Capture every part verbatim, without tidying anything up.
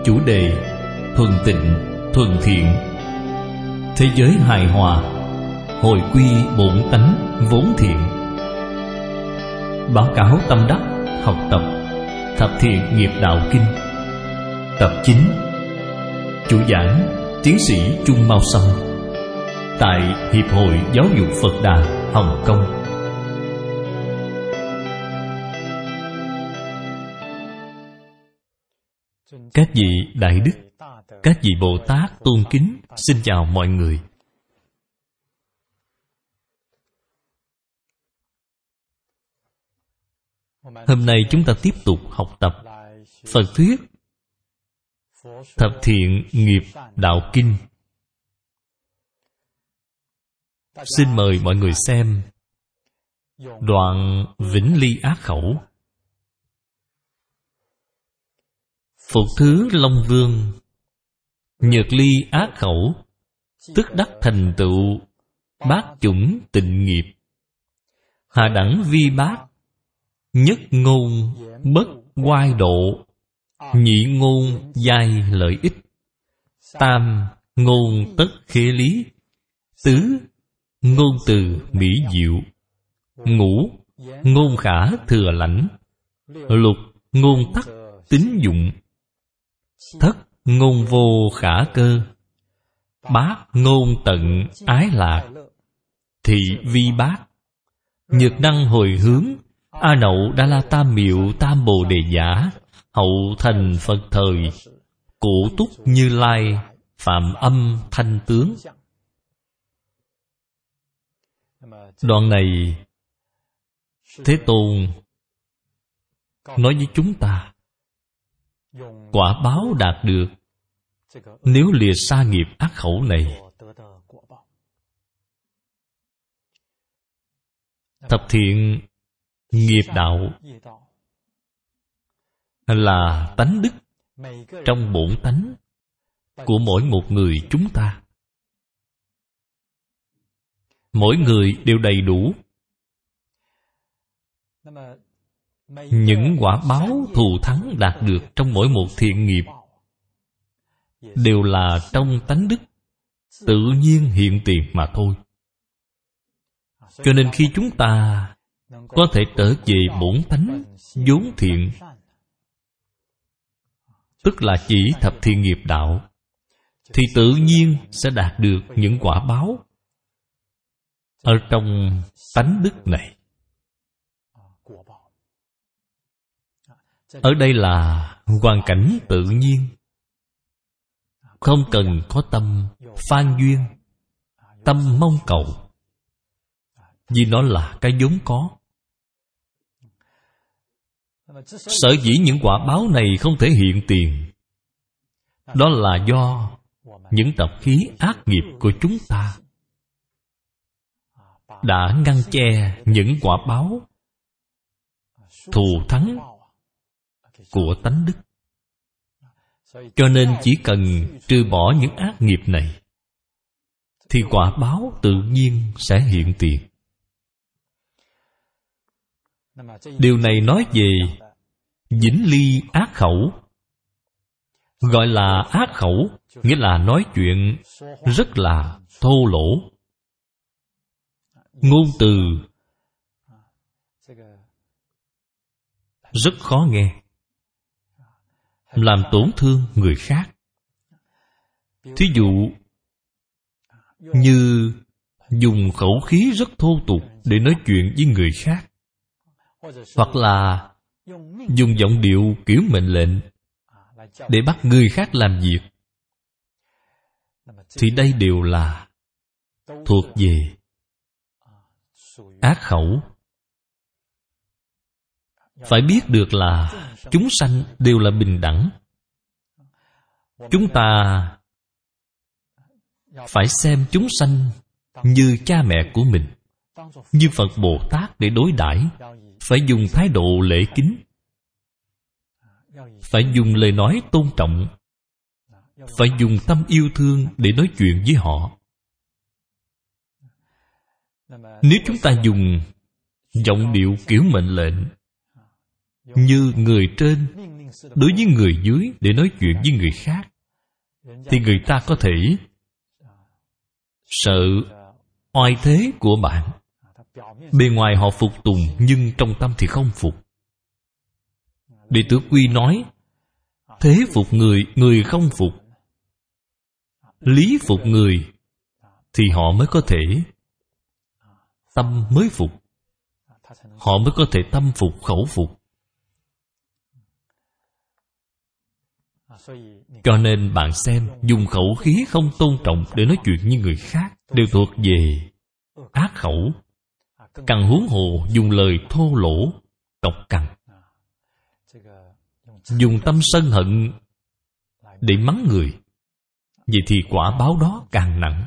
Chủ đề: thuần tịnh, thuần thiện. Thế giới hài hòa, hồi quy bổn tánh vốn thiện. Báo cáo tâm đắc học tập Thập Thiện Nghiệp Đạo Kinh. Tập chín. Chủ giảng: Tiến sĩ Trung Mao Sâm, tại Hiệp hội Giáo dục Phật Đà, Hồng Kông. Các vị Đại Đức, các vị Bồ Tát tôn kính, xin chào mọi người. Hôm nay chúng ta tiếp tục học tập Phật thuyết Thập Thiện Nghiệp Đạo Kinh. Xin mời mọi người xem đoạn Vĩnh Ly Ác Khẩu. Phục thứ Long Vương, Nhật Ly Ác Khẩu, tức đắc thành tựu bát chủng tịnh nghiệp. Hạ đẳng vi bát, nhất ngôn bất oai độ, nhị ngôn giai lợi ích, tam ngôn tất khế lý, tứ ngôn từ mỹ diệu, ngũ ngôn khả thừa lãnh, lục ngôn tắc tín dụng, thất ngôn vô khả cơ, bát ngôn tận ái lạc, thị vi bát, nhược năng hồi hướng, A Nậu Đa La Tam Miệu Tam Bồ Đề Giả, hậu thành Phật thời, Cụ Túc Như Lai, Phạm Âm Thanh Tướng. Đoạn này Thế Tôn nói với chúng ta quả báo đạt được nếu lìa xa nghiệp ác khẩu này. Thập thiện nghiệp đạo là tánh đức trong bổn tánh của mỗi một người chúng ta. Mỗi người đều đầy đủ. Những quả báo thù thắng đạt được trong mỗi một thiện nghiệp đều là trong tánh đức tự nhiên hiện tiền mà thôi. Cho nên khi chúng ta có thể trở về bổn tánh vốn thiện, tức là chỉ thập thiện nghiệp đạo, thì tự nhiên sẽ đạt được những quả báo ở trong tánh đức này. Ở đây là hoàn cảnh tự nhiên, không cần có tâm phan duyên, tâm mong cầu, vì nó là cái vốn có. Sở dĩ những quả báo này không thể hiện tiền, đó là do những tập khí ác nghiệp của chúng ta đã ngăn che những quả báo thù thắng của tánh đức. Cho nên chỉ cần trừ bỏ những ác nghiệp này thì quả báo tự nhiên sẽ hiện tiền. Điều này nói về Vĩnh Ly Ác Khẩu. Gọi là ác khẩu nghĩa là nói chuyện rất là thô lỗ, ngôn từ rất khó nghe, làm tổn thương người khác. Thí dụ như dùng khẩu khí rất thô tục để nói chuyện với người khác, hoặc là dùng giọng điệu kiểu mệnh lệnh để bắt người khác làm việc, thì đây đều là thuộc về ác khẩu. Phải biết được là chúng sanh đều là bình đẳng. Chúng ta phải xem chúng sanh như cha mẹ của mình, như Phật Bồ Tát để đối đãi. Phải dùng thái độ lễ kính, phải dùng lời nói tôn trọng, phải dùng tâm yêu thương để nói chuyện với họ. Nếu chúng ta dùng giọng điệu kiểu mệnh lệnh, như người trên đối với người dưới để nói chuyện với người khác, thì người ta có thể sợ oai thế của bạn. Bề ngoài họ phục tùng, nhưng trong tâm thì không phục. Đệ tử Quy nói, thế phục người, người không phục. Lý phục người, thì họ mới có thể tâm mới phục. Họ mới có thể tâm phục khẩu phục. Cho nên bạn xem, dùng khẩu khí không tôn trọng để nói chuyện với người khác đều thuộc về ác khẩu. Càng huống hồ dùng lời thô lỗ, cộc cằn, dùng tâm sân hận để mắng người, vậy thì quả báo đó càng nặng.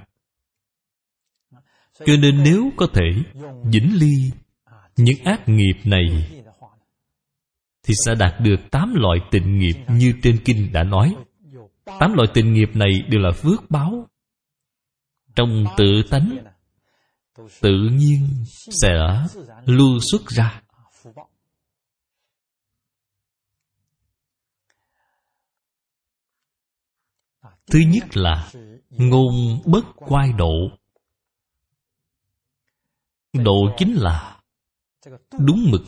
Cho nên nếu có thể vĩnh ly những ác nghiệp này, thì sẽ đạt được tám loại tịnh nghiệp như trên kinh đã nói. Tám loại tịnh nghiệp này đều là phước báo, trong tự tánh tự nhiên sẽ lưu xuất ra. Thứ nhất là ngôn bất quai độ. Độ chính là đúng mực,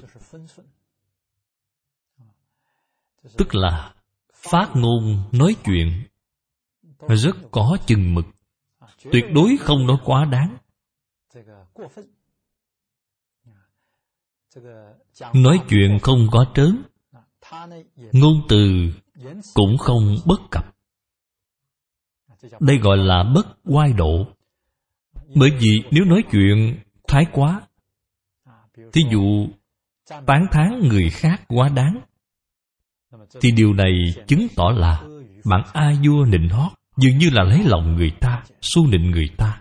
tức là phát ngôn nói chuyện rất có chừng mực, tuyệt đối không nói quá đáng. Nói chuyện không có trớn, ngôn từ cũng không bất cập. Đây gọi là bất oai độ. Bởi vì nếu nói chuyện thái quá, thí dụ tán thán người khác quá đáng, thì điều này chứng tỏ là bạn a vua nịnh hót, dường như là lấy lòng người ta, xu nịnh người ta.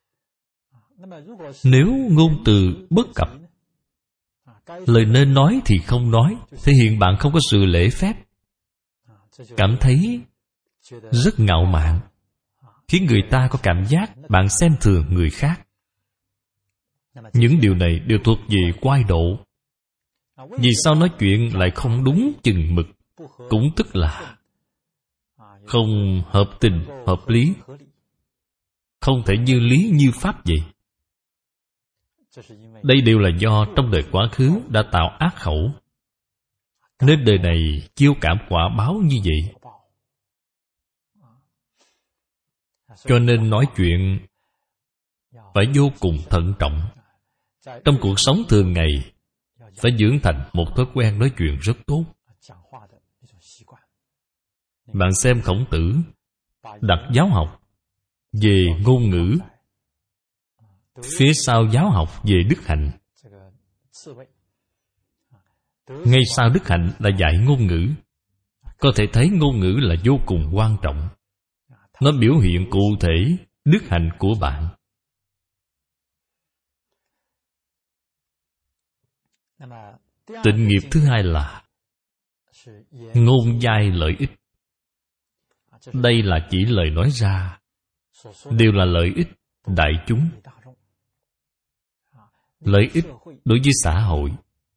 Nếu ngôn từ bất cập, lời nên nói thì không nói, thể hiện bạn không có sự lễ phép, cảm thấy rất ngạo mạn, khiến người ta có cảm giác bạn xem thường người khác. Những điều này đều thuộc về quai độ. Vì sao nói chuyện lại không đúng chừng mực? Cũng tức là không hợp tình, hợp lý, không thể như lý như pháp vậy. Đây đều là do trong đời quá khứ đã tạo ác khẩu, nên đời này chiêu cảm quả báo như vậy. Cho nên nói chuyện phải vô cùng thận trọng. Trong cuộc sống thường ngày phải dưỡng thành một thói quen nói chuyện rất tốt. Bạn xem Khổng Tử đặt giáo học về ngôn ngữ, phía sau giáo học về đức hạnh, ngay sau đức hạnh là dạy ngôn ngữ. Có thể thấy ngôn ngữ là vô cùng quan trọng. Nó biểu hiện cụ thể đức hạnh của bạn. Tịnh nghiệp thứ hai là ngôn giai lợi ích. Đây là chỉ lời nói ra đều là lợi ích đại chúng, lợi ích đối với xã hội.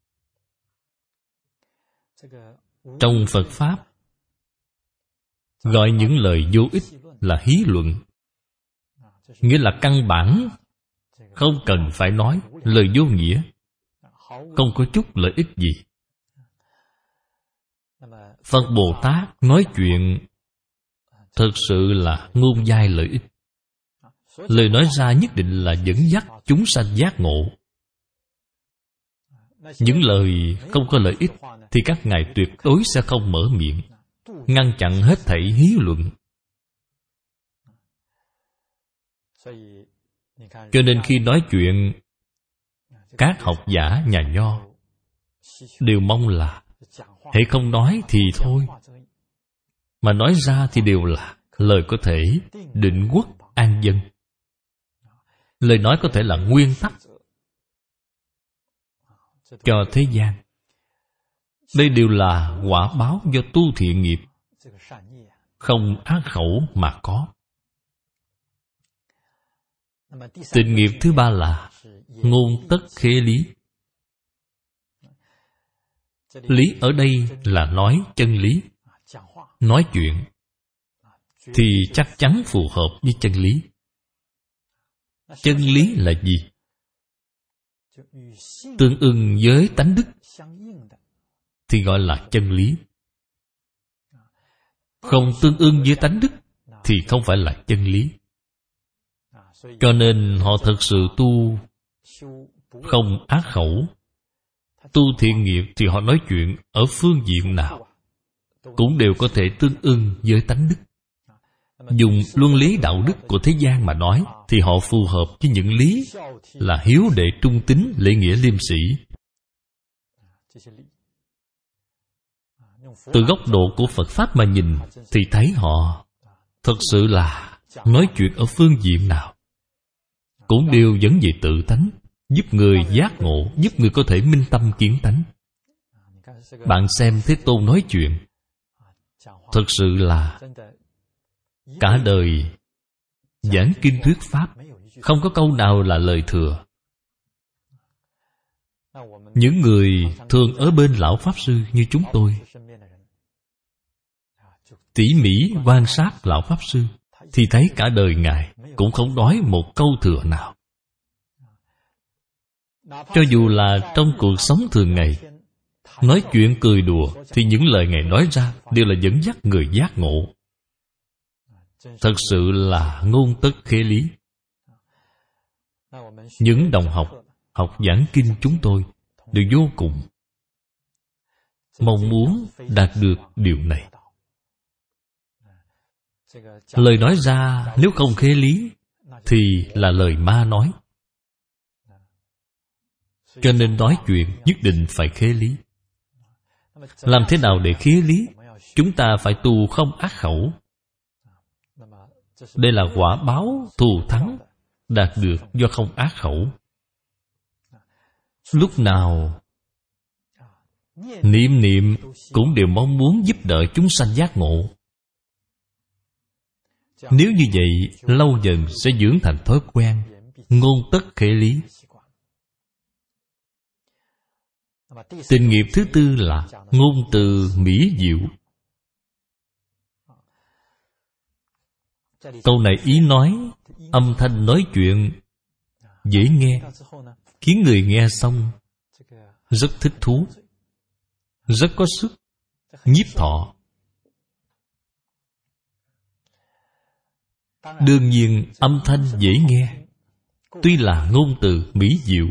Trong Phật Pháp gọi những lời vô ích là hí luận, nghĩa là căn bản không cần phải nói, lời vô nghĩa, không có chút lợi ích gì. Phật Bồ Tát nói chuyện thực sự là ngôn giai lợi ích. Lời nói ra nhất định là dẫn dắt chúng sanh giác ngộ. Những lời không có lợi ích thì các ngài tuyệt đối sẽ không mở miệng, ngăn chặn hết thảy hí luận. Cho nên khi nói chuyện, các học giả nhà Nho đều mong là hễ không nói thì thôi, mà nói ra thì đều là lời có thể định quốc an dân. Lời nói có thể là nguyên tắc cho thế gian. Đây đều là quả báo do tu thiện nghiệp, không ác khẩu mà có. Tịnh nghiệp thứ ba là ngôn tất khế lý. Lý ở đây là nói chân lý. Nói chuyện thì chắc chắn phù hợp với chân lý. Chân lý là gì? Tương ưng với tánh đức thì gọi là chân lý. Không tương ưng với tánh đức thì không phải là chân lý. Cho nên họ thật sự tu không ác khẩu, tu thiện nghiệp thì họ nói chuyện ở phương diện nào cũng đều có thể tương ưng với tánh đức. Dùng luân lý đạo đức của thế gian mà nói thì họ phù hợp với những lý là hiếu đệ trung tín, lễ nghĩa liêm sĩ. Từ góc độ của Phật Pháp mà nhìn thì thấy họ thật sự là nói chuyện ở phương diện nào cũng đều dẫn về tự tánh, giúp người giác ngộ, giúp người có thể minh tâm kiến tánh. Bạn xem Thế Tôn nói chuyện thật sự là cả đời giảng kinh thuyết pháp, không có câu nào là lời thừa. Những người thường ở bên lão Pháp Sư như chúng tôi tỉ mỉ quan sát lão Pháp Sư thì thấy cả đời Ngài cũng không nói một câu thừa nào. Cho dù là trong cuộc sống thường ngày, nói chuyện cười đùa thì những lời Ngài nói ra đều là dẫn dắt người giác ngộ. Thật sự là ngôn tất khế lý. Những đồng học học giảng kinh chúng tôi đều vô cùng mong muốn đạt được điều này. Lời nói ra nếu không khế lý thì là lời ma nói. Cho nên nói chuyện nhất định phải khế lý. Làm thế nào để khế lý? Chúng ta phải tu không ác khẩu. Đây là quả báo thù thắng đạt được do không ác khẩu. Lúc nào niệm niệm cũng đều mong muốn giúp đỡ chúng sanh giác ngộ. Nếu như vậy, lâu dần sẽ dưỡng thành thói quen ngôn tất khế lý. Tình nghiệp thứ tư là ngôn từ mỹ diệu. Câu này ý nói, âm thanh nói chuyện dễ nghe, khiến người nghe xong rất thích thú, rất có sức, nhiếp thọ. Đương nhiên âm thanh dễ nghe, tuy là ngôn từ mỹ diệu,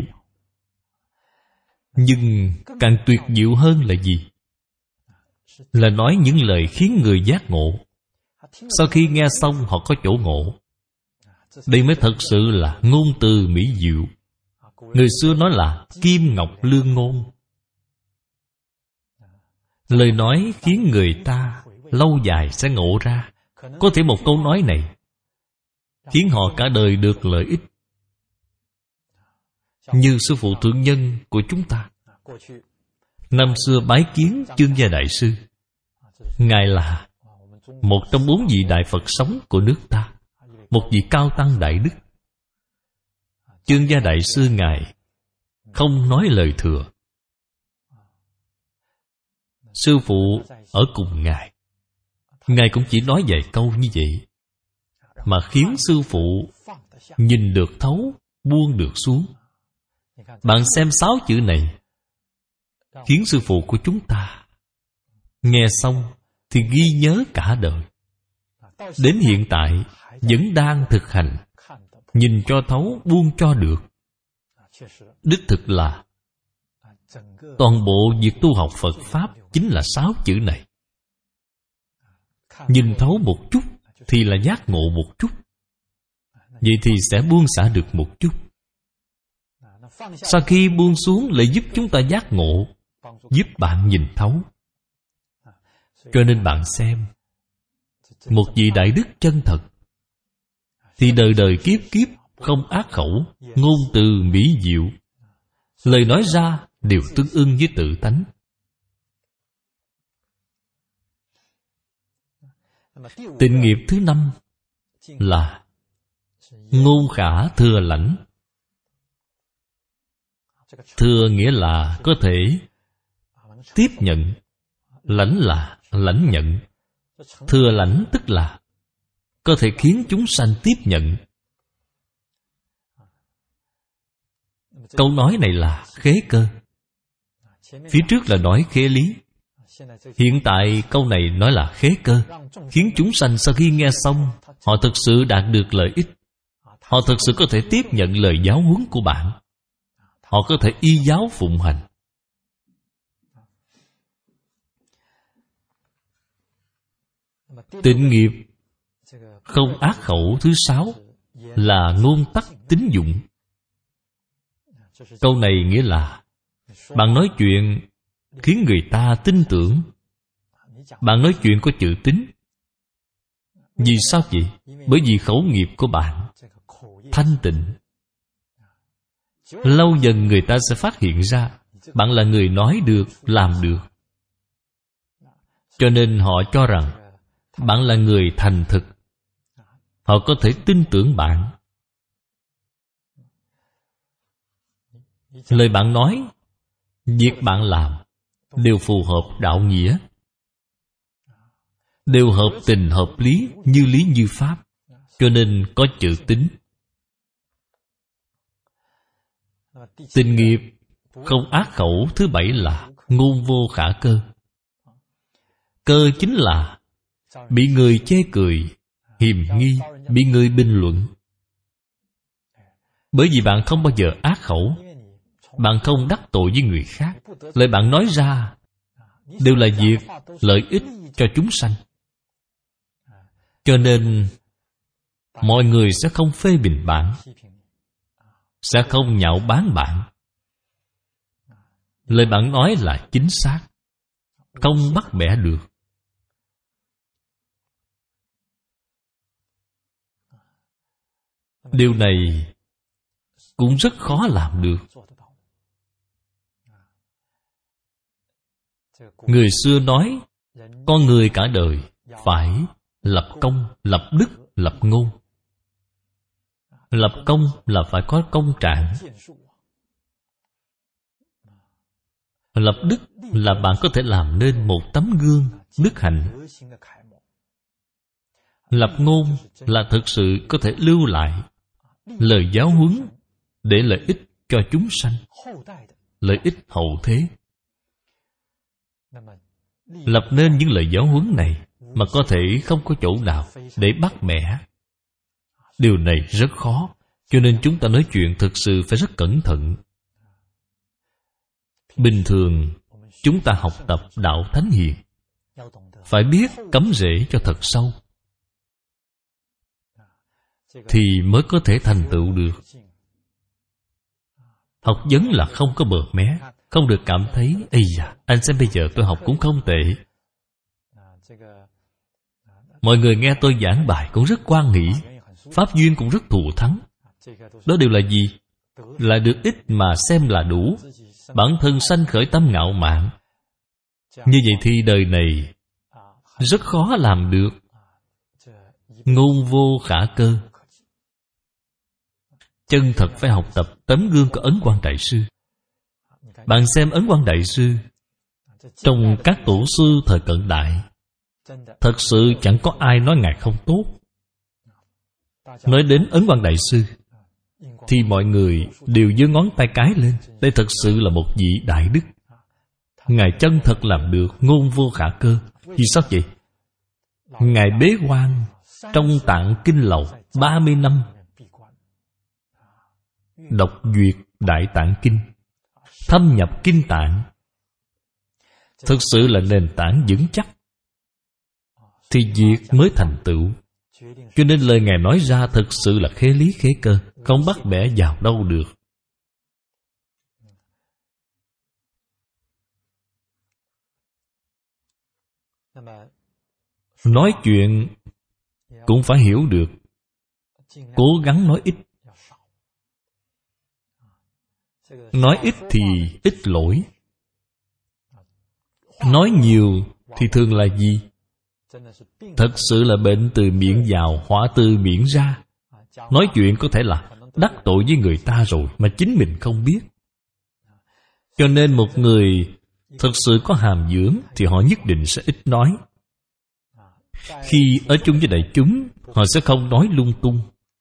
nhưng càng tuyệt diệu hơn là gì? Là nói những lời khiến người giác ngộ. Sau khi nghe xong họ có chỗ ngộ. Đây mới thật sự là ngôn từ mỹ diệu. Người xưa nói là kim ngọc lương ngôn. Lời nói khiến người ta lâu dài sẽ ngộ ra. Có thể một câu nói này khiến họ cả đời được lợi ích. Như sư phụ thượng nhân của chúng ta, năm xưa bái kiến Chương Gia Đại Sư. Ngài là một trong bốn vị đại Phật sống của nước ta, một vị cao tăng đại đức. Chương Gia Đại Sư Ngài không nói lời thừa. Sư phụ ở cùng Ngài, Ngài cũng chỉ nói vài câu như vậy, mà khiến sư phụ nhìn được thấu, buông được xuống. Bạn xem sáu chữ này, khiến sư phụ của chúng ta nghe xong thì ghi nhớ cả đời. Đến hiện tại vẫn đang thực hành, nhìn cho thấu, buông cho được. Đích thực là toàn bộ việc tu học Phật Pháp chính là sáu chữ này. Nhìn thấu một chút thì là giác ngộ một chút. Vậy thì sẽ buông xả được một chút. Sau khi buông xuống lại giúp chúng ta giác ngộ, giúp bạn nhìn thấu. Cho nên bạn xem, một vị đại đức chân thật thì đời đời kiếp kiếp không ác khẩu, ngôn từ mỹ diệu, lời nói ra đều tương ưng với tự tánh. Tịnh nghiệp thứ năm là ngôn khả thừa lãnh. Thừa nghĩa là có thể tiếp nhận. Lãnh là lãnh nhận. Thừa lãnh tức là có thể khiến chúng sanh tiếp nhận. Câu nói này là khế cơ. Phía trước là nói khế lý. Hiện tại câu này nói là khế cơ, khiến chúng sanh sau khi nghe xong, họ thực sự đạt được lợi ích. Họ thực sự có thể tiếp nhận lời giáo huấn của bạn. Họ có thể y giáo phụng hành. Tịnh nghiệp không ác khẩu thứ sáu là ngôn tắc tín dụng. Câu này nghĩa là bạn nói chuyện khiến người ta tin tưởng. Bạn nói chuyện có chữ tín. Vì sao vậy? Bởi vì khẩu nghiệp của bạn thanh tịnh. Lâu dần người ta sẽ phát hiện ra bạn là người nói được, làm được. Cho nên họ cho rằng bạn là người thành thực. Họ có thể tin tưởng bạn. Lời bạn nói, việc bạn làm đều phù hợp đạo nghĩa, đều hợp tình hợp lý, như lý như pháp. Cho nên có chữ tín. Tịnh nghiệp không ác khẩu thứ bảy là ngôn vô khả cơ. Cơ chính là bị người chê cười, hiềm nghi, bị người bình luận. Bởi vì bạn không bao giờ ác khẩu, bạn không đắc tội với người khác. Lời bạn nói ra đều là việc lợi ích cho chúng sanh. Cho nên mọi người sẽ không phê bình bạn, sẽ không nhạo báng bạn. Lời bạn nói là chính xác, không bắt bẻ được. Điều này cũng rất khó làm được. Người xưa nói, con người cả đời phải lập công, lập đức, lập ngôn. Lập công là phải có công trạng. Lập đức là bạn có thể làm nên một tấm gương đức hạnh. Lập ngôn là thực sự có thể lưu lại lời giáo huấn để lợi ích cho chúng sanh, lợi ích hậu thế. Lập nên những lời giáo huấn này mà có thể không có chỗ nào để bắt bẻ. Điều này rất khó, cho nên chúng ta nói chuyện thực sự phải rất cẩn thận. Bình thường chúng ta học tập đạo thánh hiền, phải biết cắm rễ cho thật sâu, thì mới có thể thành tựu được. Học vấn là không có bờ mé, không được cảm thấy ây da, anh xem bây giờ tôi học cũng không tệ. Mọi người nghe tôi giảng bài cũng rất quan nghĩ, pháp duyên cũng rất thù thắng. Đó đều là gì? Là được ít mà xem là đủ. Bản thân sanh khởi tâm ngạo mạn. Như vậy thì đời này rất khó làm được. Ngôn vô khả cơ. Chân thật phải học tập tấm gương của Ấn Quang Đại Sư. Bạn xem Ấn Quang Đại Sư, trong các tổ sư thời cận đại, thật sự chẳng có ai nói Ngài không tốt. Nói đến Ấn Quang Đại Sư thì mọi người đều giơ ngón tay cái lên. Đây thật sự là một vị đại đức. Ngài chân thật làm được ngôn vô khả cơ. Vì sao vậy? Ngài bế quan trong Tạng Kinh Lầu ba mươi năm, đọc duyệt Đại Tạng Kinh, thâm nhập Kinh Tạng, thực sự là nền tảng vững chắc, thì việc mới thành tựu. Cho nên lời Ngài nói ra thực sự là khế lý khế cơ, không bắt bẻ vào đâu được. Nói chuyện cũng phải hiểu được, cố gắng nói ít. Nói ít thì ít lỗi. Nói nhiều thì thường là gì? Thật sự là bệnh từ miệng vào, họa từ miệng ra. Nói chuyện có thể là đắc tội với người ta rồi mà chính mình không biết. Cho nên một người Thực sự có hàm dưỡng thì họ nhất định sẽ ít nói. Khi ở chung với đại chúng, họ sẽ không nói lung tung.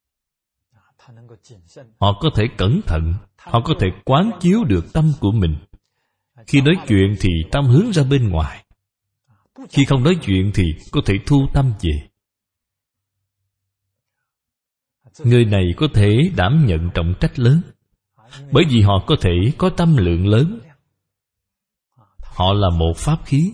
Họ có thể cẩn thận, họ có thể quán chiếu được tâm của mình. Khi nói chuyện thì tâm hướng ra bên ngoài. Khi không nói chuyện thì có thể thu tâm về. Người này có thể đảm nhận trọng trách lớn, bởi vì họ có thể có tâm lượng lớn. Họ là một pháp khí.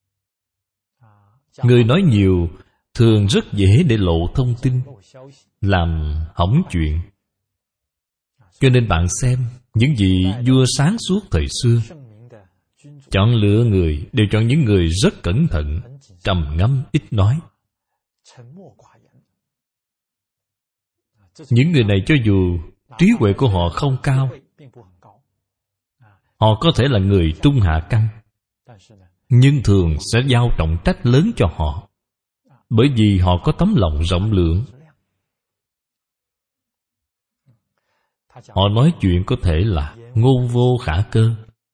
Người nói nhiều thường rất dễ để lộ thông tin, làm hỏng chuyện. Cho nên bạn xem, những vị vua sáng suốt thời xưa chọn lựa người đều chọn những người rất cẩn thận, trầm ngâm, ít nói. Những người này cho dù trí huệ của họ không cao, họ có thể là người trung hạ căn, nhưng thường sẽ giao trọng trách lớn cho họ, bởi vì họ có tấm lòng rộng lượng. Họ nói chuyện có thể là ngôn vô khả cơ.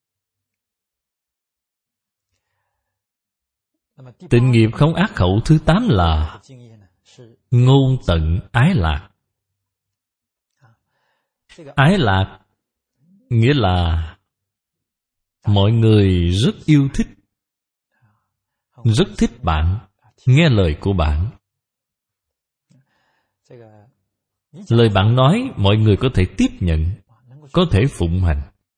Tịnh nghiệp không ác khẩu thứ tám là ngôn tận ái lạc. Ái lạc nghĩa là mọi người rất yêu thích, rất thích bạn, nghe lời của bạn. Lời bạn nói mọi người có thể tiếp nhận, có thể phụng hành.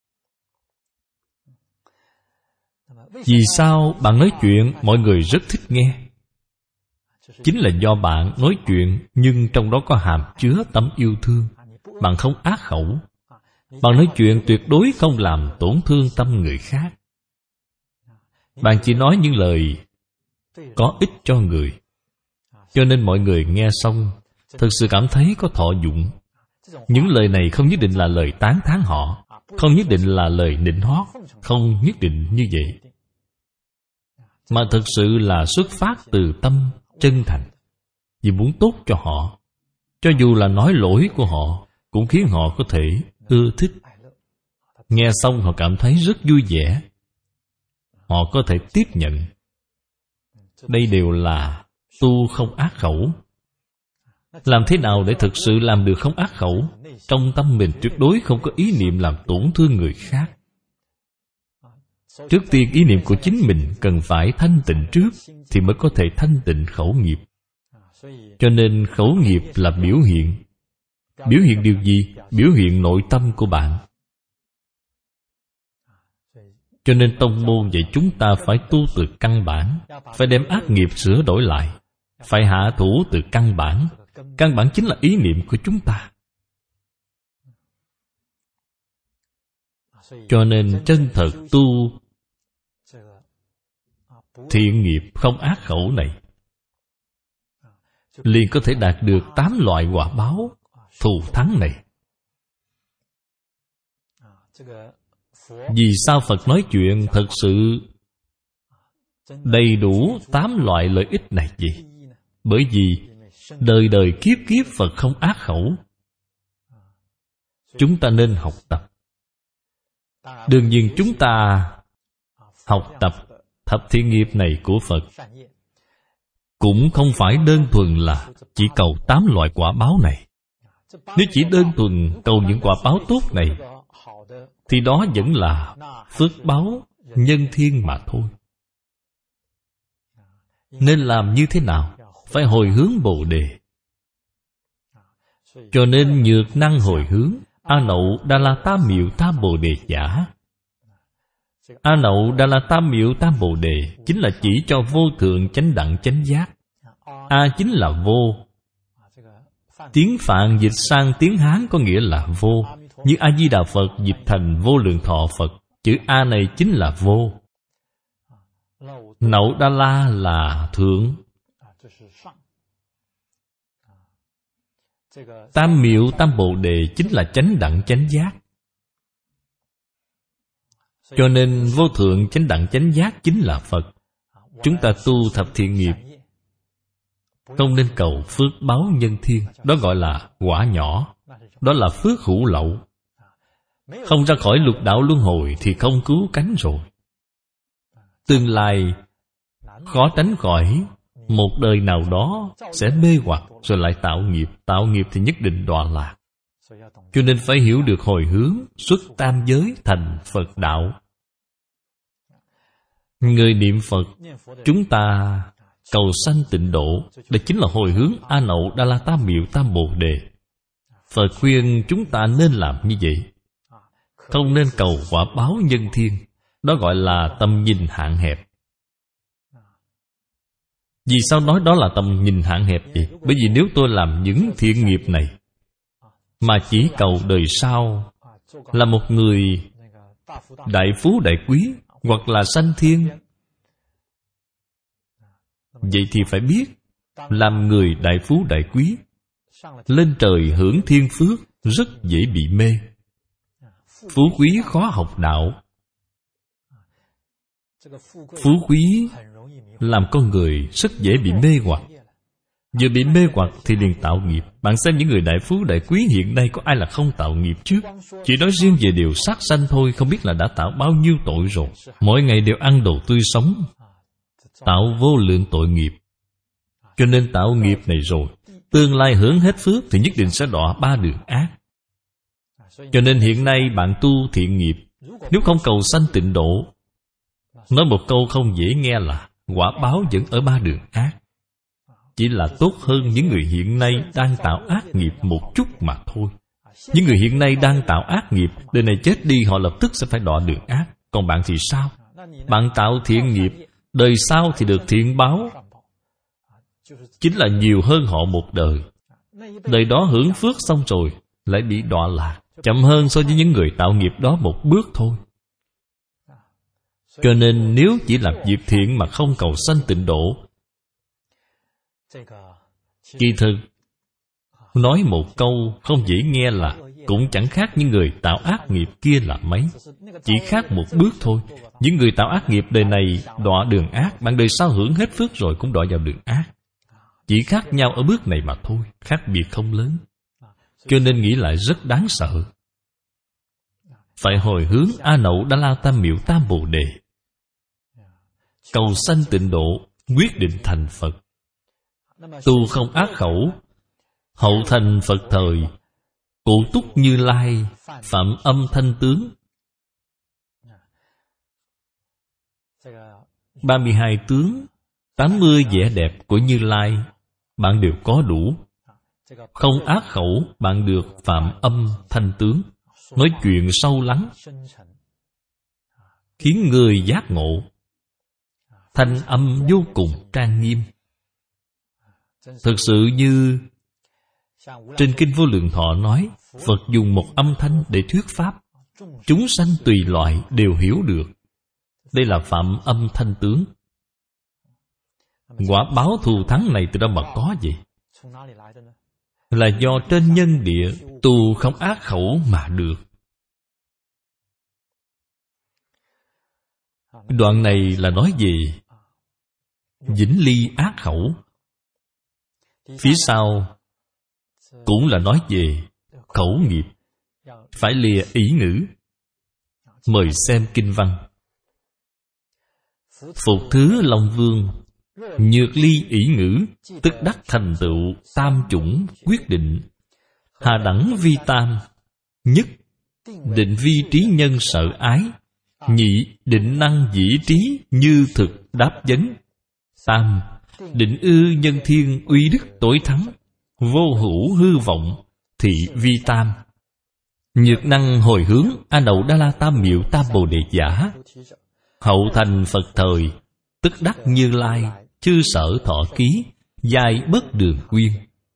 Vì sao bạn nói chuyện mọi người rất thích nghe? Chính là do bạn nói chuyện nhưng trong đó có hàm chứa tâm yêu thương. Bạn không ác khẩu. Bạn nói chuyện tuyệt đối không làm tổn thương tâm người khác. Bạn chỉ nói những lời có ích cho người, cho nên mọi người nghe xong thực sự cảm thấy có thọ dụng. Những lời này không nhất định là lời tán thán họ, không nhất định là lời nịnh hót, không nhất định như vậy, mà thực sự là xuất phát từ tâm chân thành, vì muốn tốt cho họ. Cho dù là nói lỗi của họ cũng khiến họ có thể ưa thích. Nghe xong họ cảm thấy rất vui vẻ, họ có thể tiếp nhận. Đây đều là tu không ác khẩu. Làm thế nào để thực sự làm được không ác khẩu? Trong tâm mình tuyệt đối không có ý niệm làm tổn thương người khác. Trước tiên ý niệm của chính mình cần phải thanh tịnh trước, thì mới có thể thanh tịnh khẩu nghiệp. Cho nên khẩu nghiệp là biểu hiện. Biểu hiện điều gì? Biểu hiện nội tâm của bạn. Cho nên tông môn dạy chúng ta phải tu từ căn bản, phải đem ác nghiệp sửa đổi lại, phải hạ thủ từ căn bản. Căn bản chính là ý niệm của chúng ta. Cho nên chân thật tu thiện nghiệp không ác khẩu này, liền có thể đạt được tám loại quả báo thù thắng này. Vì sao Phật nói chuyện thật sự đầy đủ tám loại lợi ích này vậy? Bởi vì đời đời kiếp kiếp Phật không ác khẩu. Chúng ta nên học tập. Đương nhiên chúng ta học tập thập thiện nghiệp này của Phật cũng không phải đơn thuần là chỉ cầu tám loại quả báo này. Nếu chỉ đơn thuần cầu những quả báo tốt này thì đó vẫn là phước báo nhân thiên mà thôi. Nên làm như thế nào? Phải hồi hướng Bồ Đề. Cho nên nhược năng hồi hướng. A Nậu Đa La Tam Miệu Tam Bồ Đề giả. A Nậu Đa La Tam Miệu Tam Bồ Đề chính là chỉ cho vô thượng chánh đẳng chánh giác. A chính là vô. Tiếng Phạn dịch sang tiếng Hán có nghĩa là vô. Như A Di Đà Phật dịch thành Vô Lượng Thọ Phật, chữ A này chính là vô. Nậu Đa La là thượng. Tam Miệu Tam Bồ Đề chính là chánh đẳng chánh giác. Cho nên vô thượng chánh đẳng chánh giác chính là Phật. Chúng ta tu thập thiện nghiệp không nên cầu phước báo nhân thiên. Đó gọi là quả nhỏ. Đó là phước hữu lậu. Không ra khỏi lục đạo luân hồi thì không cứu cánh rồi. Tương lai khó tránh khỏi một đời nào đó sẽ mê hoặc rồi lại tạo nghiệp. Tạo nghiệp thì nhất định đọa lạc. Cho nên phải hiểu được hồi hướng, xuất tam giới thành Phật đạo. Người niệm Phật, chúng ta cầu sanh tịnh độ, đó chính là hồi hướng A Nậu Đa La Tam Miệu Tam Bồ Đề. Phật khuyên chúng ta nên làm như vậy, không nên cầu quả báo nhân thiên. Đó gọi là tầm nhìn hạn hẹp. Vì sao nói đó là tầm nhìn hạn hẹp vậy? Bởi vì nếu tôi làm những thiện nghiệp này mà chỉ cầu đời sau là một người đại phú đại quý hoặc là sanh thiên, vậy thì phải biết làm người đại phú đại quý, lên trời hưởng thiên phước rất dễ bị mê. Phú quý khó học đạo. Phú quý làm con người rất dễ bị mê hoặc. Vừa bị mê hoặc thì liền tạo nghiệp. Bạn xem những người đại phú đại quý hiện nay có ai là không tạo nghiệp trước? Chỉ nói riêng về điều sát sanh thôi, không biết là đã tạo bao nhiêu tội rồi. Mỗi ngày đều ăn đồ tươi sống, tạo vô lượng tội nghiệp. Cho nên tạo nghiệp này rồi, tương lai hưởng hết phước thì nhất định sẽ đọa ba đường ác. Cho nên hiện nay bạn tu thiện nghiệp, nếu không cầu sanh tịnh độ, nói một câu không dễ nghe là quả báo vẫn ở ba đường ác. Chỉ là tốt hơn những người hiện nay đang tạo ác nghiệp một chút mà thôi. Những người hiện nay đang tạo ác nghiệp, đời này chết đi họ lập tức sẽ phải đọa đường ác. Còn bạn thì sao? Bạn tạo thiện nghiệp, đời sau thì được thiện báo, chính là nhiều hơn họ một đời. Đời đó hưởng phước xong rồi lại bị đọa lạc, chậm hơn so với những người tạo nghiệp đó một bước thôi. Cho nên nếu chỉ làm việc thiện mà không cầu sanh tịnh độ, kỳ thực nói một câu không dễ nghe là cũng chẳng khác những người tạo ác nghiệp kia là mấy. Chỉ khác một bước thôi. Những người tạo ác nghiệp đời này đọa đường ác, bạn đời sau hưởng hết phước rồi cũng đọa vào đường ác. Chỉ khác nhau ở bước này mà thôi, khác biệt không lớn. Cho nên nghĩ lại rất đáng sợ. Phải hồi hướng A Nậu Đa La Tam Miệu Tam Bồ Đề, cầu sanh tịnh độ, quyết định thành Phật. Tu không ác khẩu, hậu thành Phật thời, cụ túc Như Lai, phạm âm thanh tướng. Ba mươi hai tướng, tám mươi vẻ đẹp của Như Lai, bạn đều có đủ. Không ác khẩu, bạn được phạm âm thanh tướng, nói chuyện sâu lắng, khiến người giác ngộ. Thanh âm vô cùng trang nghiêm. Thực sự như trên Kinh Vô Lượng Thọ nói, Phật dùng một âm thanh để thuyết pháp, chúng sanh tùy loại đều hiểu được. Đây là phạm âm thanh tướng. Quả báo thù thắng này từ đâu mà có vậy? Là do trên nhân địa tu không ác khẩu mà được. Đoạn này là nói về vĩnh ly ác khẩu. Phía sau cũng là nói về khẩu nghiệp, phải lìa ỷ ngữ. Mời xem kinh văn. Phục thứ Long Vương, nhược ly ỷ ngữ, tức đắc thành tựu tam chủng quyết định. Hà đẳng vi tam, nhất định vi trí nhân sợ ái, nhị định năng dĩ trí như thực đáp vấn, tam định ư nhân thiên uy đức tối thắng, vô hữu hư vọng thị vi tam. Nhược năng hồi hướng A Nậu Đa La Tam Miệu Tam Bồ Đề giả, hậu thành Phật thời, tức đắc Như Lai, chư sở thọ ký, giai bất đường quyên.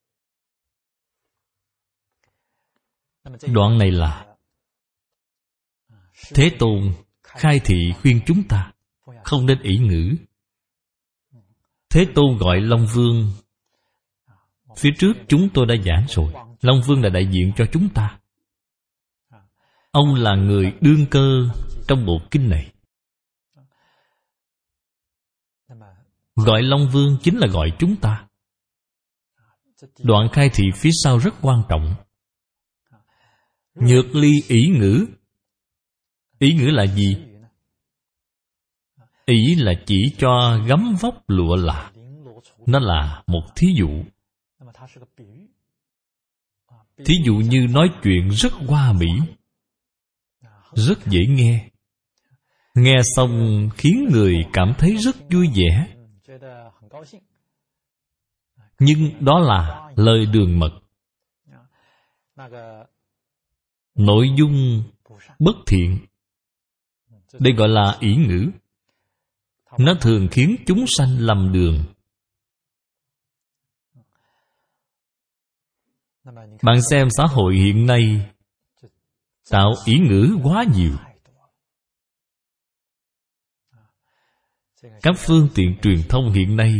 Đoạn này là Thế Tôn khai thị khuyên chúng ta không nên ỷ ngữ. Thế Tôn gọi Long Vương. Phía trước chúng tôi đã giảng rồi, Long Vương là đại diện cho chúng ta. Ông là người đương cơ trong bộ kinh này. Gọi Long Vương chính là gọi chúng ta. Đoạn khai thị phía sau rất quan trọng. Nhược ly ỷ ngữ. Ý ngữ là gì? Ý là chỉ cho gấm vóc lụa là. Nó là một thí dụ. Thí dụ như nói chuyện rất hoa mỹ, rất dễ nghe. Nghe xong khiến người cảm thấy rất vui vẻ. Nhưng đó là lời đường mật. Nội dung bất thiện. Đây gọi là ỷ ngữ. Nó thường khiến chúng sanh lầm đường. Bạn xem xã hội hiện nay tạo ỷ ngữ quá nhiều. Các phương tiện truyền thông hiện nay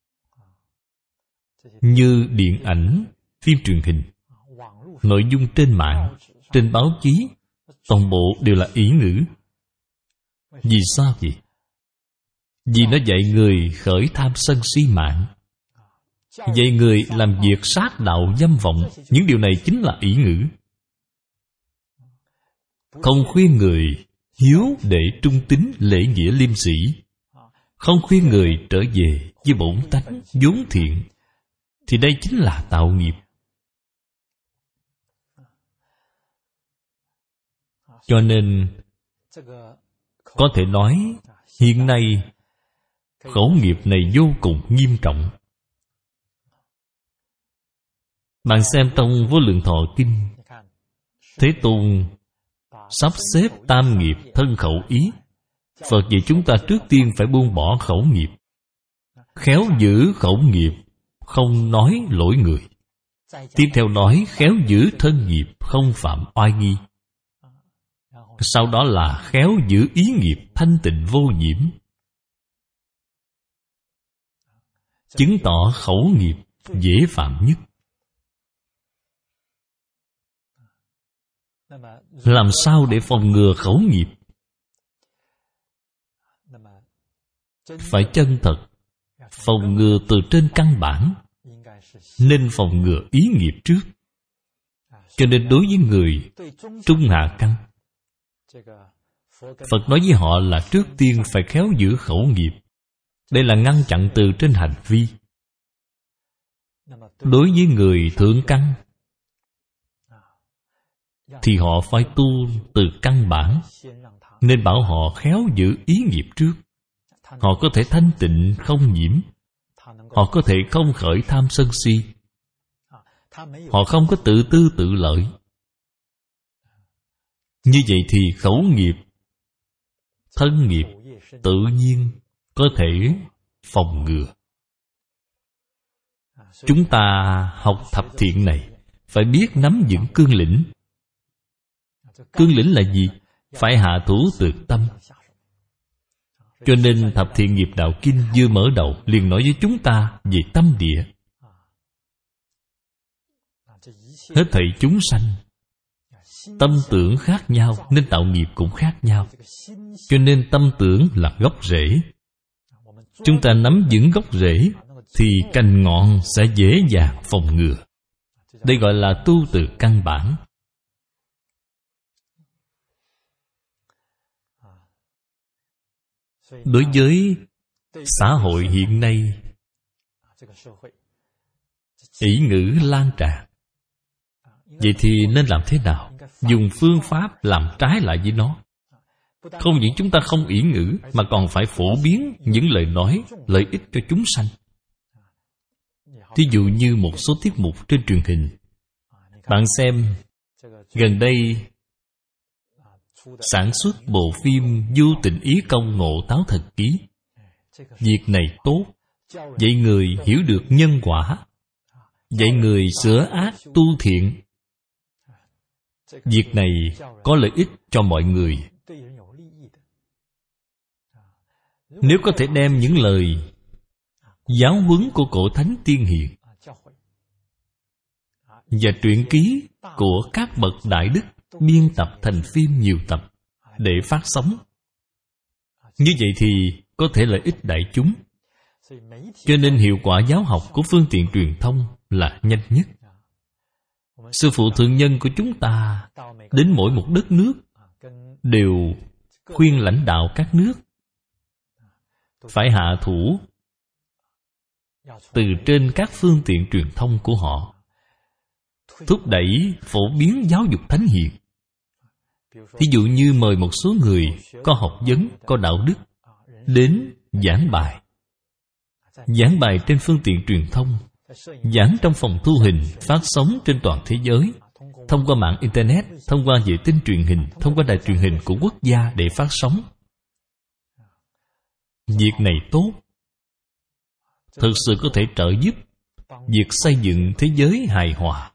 như điện ảnh, phim truyền hình, nội dung trên mạng, trên báo chí, toàn bộ đều là ỷ ngữ. Vì sao vậy? Vì nó dạy người khởi tham sân si mạng, dạy người làm việc sát đạo dâm vọng. Những điều này chính là ỷ ngữ. Không khuyên người hiếu đệ trung tín lễ nghĩa liêm sĩ, không khuyên người trở về với bổn tánh vốn thiện, thì đây chính là tạo nghiệp. Cho nên có thể nói hiện nay khẩu nghiệp này vô cùng nghiêm trọng. Bạn xem trong Vô Lượng Thọ Kinh, Thế Tôn sắp xếp tam nghiệp thân khẩu ý. Phật dạy chúng ta trước tiên phải buông bỏ khẩu nghiệp, khéo giữ khẩu nghiệp, không nói lỗi người. Tiếp theo nói khéo giữ thân nghiệp, không phạm oai nghi. Sau đó là khéo giữ ý nghiệp thanh tịnh vô nhiễm. Chứng tỏ khẩu nghiệp dễ phạm nhất. Làm sao để phòng ngừa khẩu nghiệp? Phải chân thật, phòng ngừa từ trên căn bản. Nên phòng ngừa ý nghiệp trước. Cho nên đối với người trung hạ căn, Phật nói với họ là trước tiên phải khéo giữ khẩu nghiệp. Đây là ngăn chặn từ trên hành vi. Đối với người thượng căn thì họ phải tu từ căn bản. Nên bảo họ khéo giữ ý nghiệp trước. Họ có thể thanh tịnh không nhiễm. Họ có thể không khởi tham sân si. Họ không có tự tư tự lợi. Như vậy thì khẩu nghiệp, thân nghiệp tự nhiên có thể phòng ngừa. Chúng ta học thập thiện này phải biết nắm vững cương lĩnh. Cương lĩnh là gì? Phải hạ thủ từ tâm. Cho nên thập thiện nghiệp đạo kinh vừa mở đầu liền nói với chúng ta về tâm địa. Hết thảy chúng sanh tâm tưởng khác nhau nên tạo nghiệp cũng khác nhau. Cho nên tâm tưởng là gốc rễ. Chúng ta nắm vững gốc rễ thì cành ngọn sẽ dễ dàng phòng ngừa. Đây gọi là tu từ căn bản. Đối với xã hội hiện nay, ỷ ngữ lan tràn. Vậy thì nên làm thế nào? Dùng phương pháp làm trái lại với nó. Không những chúng ta không ỷ ngữ, mà còn phải phổ biến những lời nói lợi ích cho chúng sanh. Thí dụ như một số tiết mục trên truyền hình. Bạn xem, gần đây sản xuất bộ phim Du Tịnh Ý Công Ngộ Táo Thật Ký. Việc này tốt, dạy người hiểu được nhân quả, dạy người sửa ác tu thiện. Việc này có lợi ích cho mọi người. Nếu có thể đem những lời giáo huấn của cổ thánh tiên hiền và truyện ký của các bậc đại đức biên tập thành phim nhiều tập để phát sóng, như vậy thì có thể lợi ích đại chúng. Cho nên hiệu quả giáo học của phương tiện truyền thông là nhanh nhất. Sư phụ thượng nhân của chúng ta đến mỗi một đất nước đều khuyên lãnh đạo các nước phải hạ thủ từ trên các phương tiện truyền thông của họ, thúc đẩy phổ biến giáo dục thánh hiền. Ví dụ như mời một số người có học vấn, có đạo đức đến giảng bài. Giảng bài trên phương tiện truyền thông, giảng trong phòng thu hình, phát sóng trên toàn thế giới, thông qua mạng Internet, thông qua vệ tinh truyền hình, thông qua đài truyền hình của quốc gia để phát sóng. Việc này tốt, thực sự có thể trợ giúp việc xây dựng thế giới hài hòa.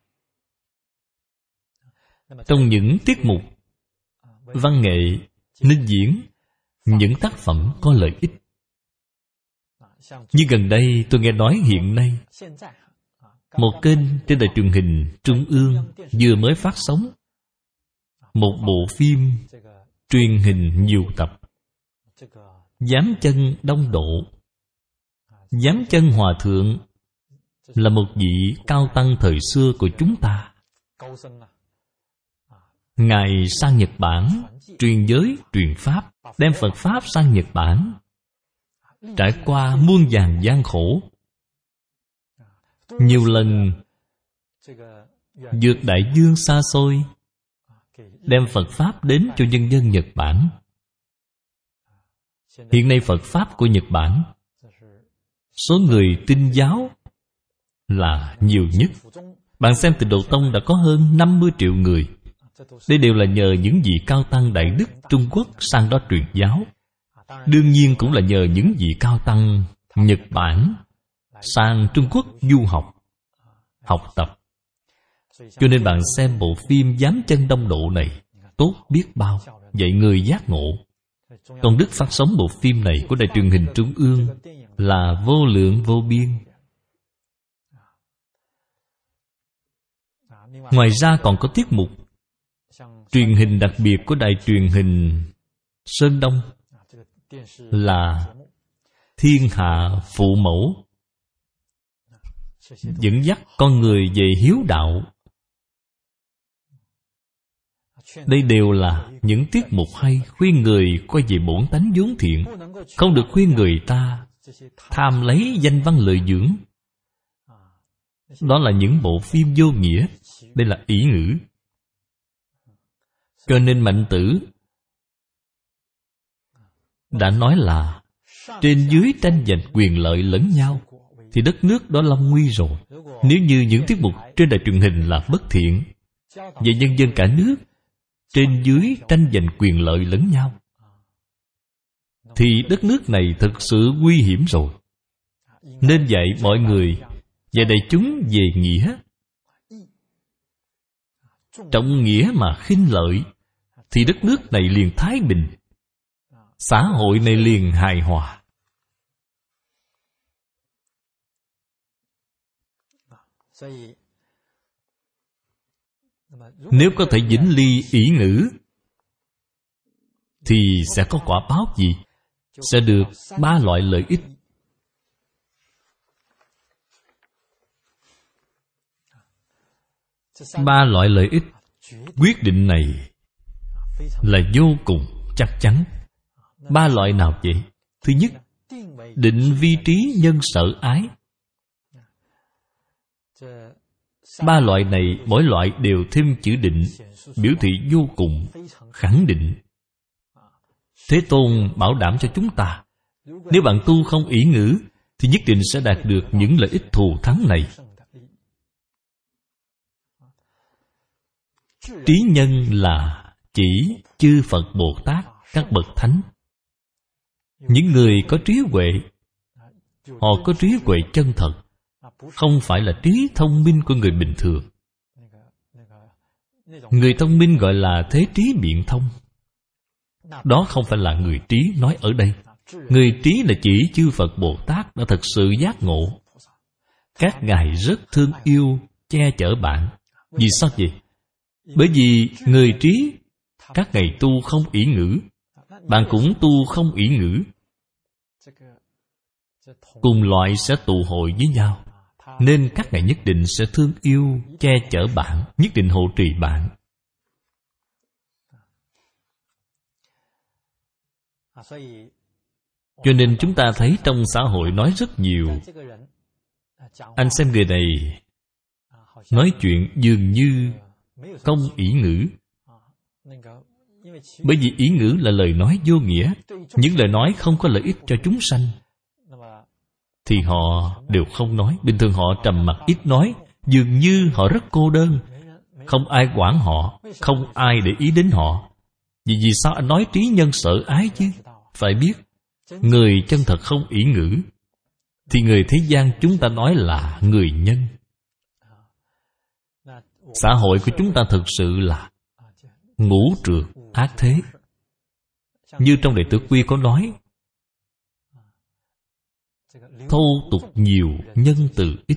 Trong những tiết mục văn nghệ nên diễn những tác phẩm có lợi ích. Như gần đây tôi nghe nói hiện nay một kênh trên đài truyền hình Trung ương vừa mới phát sóng một bộ phim truyền hình nhiều tập, Giám chân Đông Độ. Giám chân Hòa Thượng là một vị cao tăng thời xưa của chúng ta. Ngài sang Nhật Bản truyền giới, truyền Pháp, đem Phật Pháp sang Nhật Bản, trải qua muôn vàn gian khổ, nhiều lần vượt đại dương xa xôi, đem Phật Pháp đến cho nhân dân Nhật Bản. Hiện nay Phật Pháp của Nhật Bản, số người tin giáo là nhiều nhất. Bạn xem Tịnh Độ Tông đã có hơn năm mươi triệu người. Đây đều là nhờ những vị cao tăng đại đức Trung Quốc sang đó truyền giáo. Đương nhiên cũng là nhờ những vị cao tăng Nhật Bản sang Trung Quốc du học, học tập. Cho nên bạn xem bộ phim Giám chân Đông Độ này tốt biết bao, dạy người giác ngộ. Công đức phát sóng bộ phim này của đài truyền hình Trung ương là vô lượng vô biên. Ngoài ra còn có tiết mục truyền hình đặc biệt của đài truyền hình Sơn Đông là Thiên Hạ Phụ Mẫu, dẫn dắt con người về hiếu đạo. Đây đều là những tiết mục hay khuyên người quay về bổn tánh vốn thiện, không được khuyên người ta tham lấy danh văn lợi dưỡng. Đó là những bộ phim vô nghĩa. Đây là ỷ ngữ. Cho nên Mạnh Tử đã nói là trên dưới tranh giành quyền lợi lẫn nhau thì đất nước đó lâm nguy rồi. Nếu như những tiết mục trên đài truyền hình là bất thiện, vậy nhân dân cả nước trên dưới tranh giành quyền lợi lẫn nhau thì đất nước này thực sự nguy hiểm rồi. Nên dạy mọi người và đại chúng về nghĩa. Trọng nghĩa mà khinh lợi thì đất nước này liền thái bình, xã hội này liền hài hòa. Nếu có thể vĩnh ly ỷ ngữ thì sẽ có quả báo gì? Sẽ được ba loại lợi ích. Ba loại lợi ích quyết định này là vô cùng chắc chắn. Ba loại nào vậy? Thứ nhất, định vi trí nhân sở ái. Ba loại này mỗi loại đều thêm chữ định, biểu thị vô cùng khẳng định. Thế Tôn bảo đảm cho chúng ta, nếu bạn tu không ỷ ngữ thì nhất định sẽ đạt được những lợi ích thù thắng này. Trí nhân là chỉ chư Phật Bồ Tát, các bậc thánh. Những người có trí huệ, họ có trí huệ chân thật, không phải là trí thông minh của người bình thường. Người thông minh gọi là thế trí biện thông. Đó không phải là người trí nói ở đây. Người trí là chỉ chư Phật Bồ Tát đã thật sự giác ngộ. Các ngài rất thương yêu, che chở bạn. Vì sao vậy? Bởi vì người trí, các ngài tu không ỷ ngữ, bạn cũng tu không ỷ ngữ, cùng loại sẽ tụ hội với nhau. Nên các ngài nhất định sẽ thương yêu, che chở bạn, nhất định hộ trì bạn. Cho nên chúng ta thấy trong xã hội nói rất nhiều. Anh xem người này nói chuyện dường như không ý ngữ. Bởi vì ý ngữ là lời nói vô nghĩa, những lời nói không có lợi ích cho chúng sanh, thì họ đều không nói. Bình thường họ trầm mặc ít nói, dường như họ rất cô đơn, không ai quản họ, không ai để ý đến họ. Vì vì sao anh nói trí nhân sở ái chứ? Phải biết, người chân thật không ỷ ngữ thì người thế gian chúng ta nói là người nhân. Xã hội của chúng ta thực sự là ngũ trược ác thế. Như trong Đệ Tử Quy có nói, thô tục nhiều, nhân từ ít.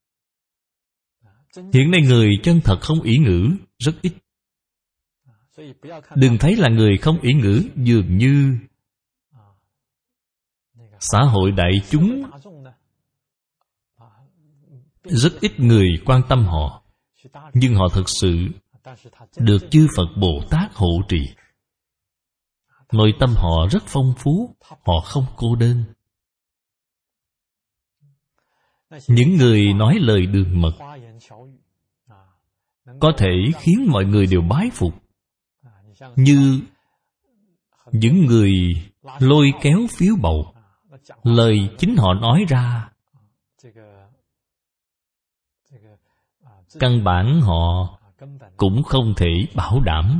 Hiện nay người chân thật không ỷ ngữ rất ít. Đừng thấy là người không ỷ ngữ dường như xã hội đại chúng rất ít người quan tâm họ, nhưng họ thực sự được chư Phật Bồ Tát hộ trì. Nội tâm họ rất phong phú, họ không cô đơn. Những người nói lời đường mật có thể khiến mọi người đều bái phục, như những người lôi kéo phiếu bầu. Lời chính họ nói ra, căn bản họ cũng không thể bảo đảm.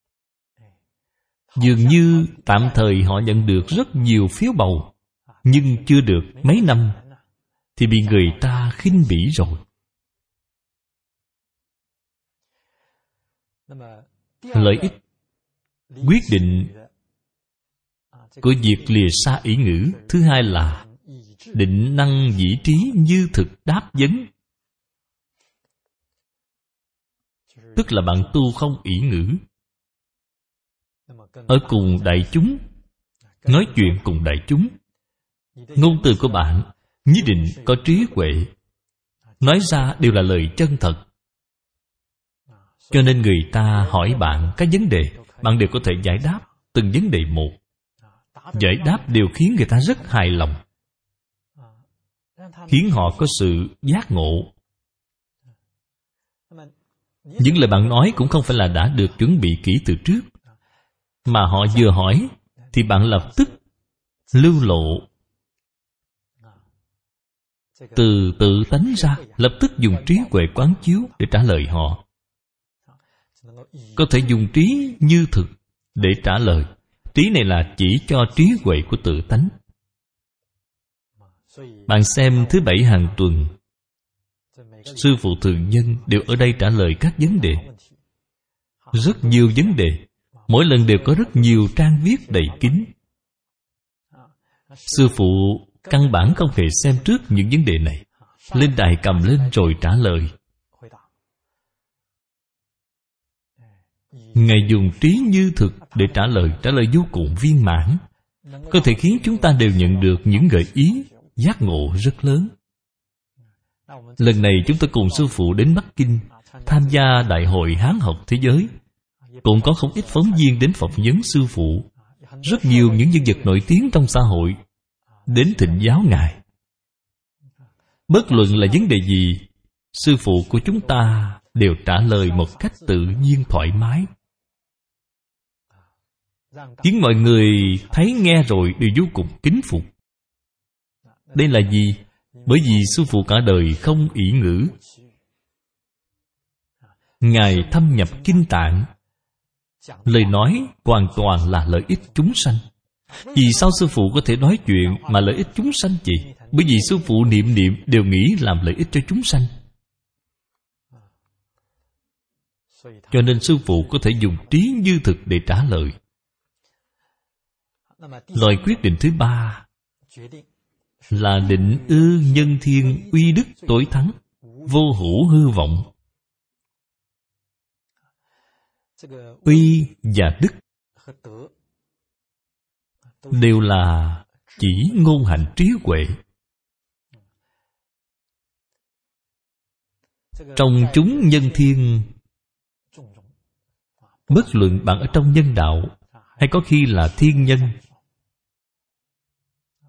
Dường như tạm thời họ nhận được rất nhiều phiếu bầu, nhưng chưa được mấy năm thì bị người ta khinh bỉ rồi. Lợi ích quyết định của việc lìa xa ỷ ngữ. Thứ hai là định năng dĩ trí như thực đáp vấn. Tức là bạn tu không ỷ ngữ, ở cùng đại chúng, nói chuyện cùng đại chúng, ngôn từ của bạn nhất định có trí huệ, nói ra đều là lời chân thật. Cho nên người ta hỏi bạn các vấn đề, bạn đều có thể giải đáp từng vấn đề một. Giải đáp đều khiến người ta rất hài lòng, khiến họ có sự giác ngộ. Những lời bạn nói cũng không phải là đã được chuẩn bị kỹ từ trước, mà họ vừa hỏi thì bạn lập tức lưu lộ từ tự tánh ra, lập tức dùng trí huệ quán chiếu để trả lời họ. Có thể dùng trí như thực để trả lời. Trí này là chỉ cho trí huệ của tự tánh. Bạn xem thứ bảy hàng tuần, sư phụ thường nhân đều ở đây trả lời các vấn đề. Rất nhiều vấn đề, mỗi lần đều có rất nhiều trang viết đầy kín. Sư phụ căn bản không hề xem trước những vấn đề này, lên đài cầm lên rồi trả lời. Ngài dùng trí như thực để trả lời, trả lời vô cùng viên mãn, có thể khiến chúng ta đều nhận được những gợi ý, giác ngộ rất lớn. Lần này chúng tôi cùng sư phụ đến Bắc Kinh tham gia Đại hội Hán học thế giới. Cũng có không ít phóng viên đến phỏng vấn sư phụ. Rất nhiều những nhân vật nổi tiếng trong xã hội đến thỉnh giáo Ngài. Bất luận là vấn đề gì, sư phụ của chúng ta đều trả lời một cách tự nhiên thoải mái, khiến mọi người thấy nghe rồi đều vô cùng kính phục. Đây là gì? Bởi vì sư phụ cả đời không ỷ ngữ. Ngài thâm nhập kinh tạng, lời nói hoàn toàn là lợi ích chúng sanh. Vì sao sư phụ có thể nói chuyện mà lợi ích chúng sanh chị? Bởi vì sư phụ niệm niệm đều nghĩ làm lợi ích cho chúng sanh. Cho nên sư phụ có thể dùng trí như thực để trả lời. Loại quyết định thứ ba là định ư nhân thiên uy đức tối thắng, vô hữu hư vọng. Uy và đức đều là chỉ ngôn hành trí huệ. Trong chúng nhân thiên, bất luận bạn ở trong nhân đạo hay có khi là thiên nhân,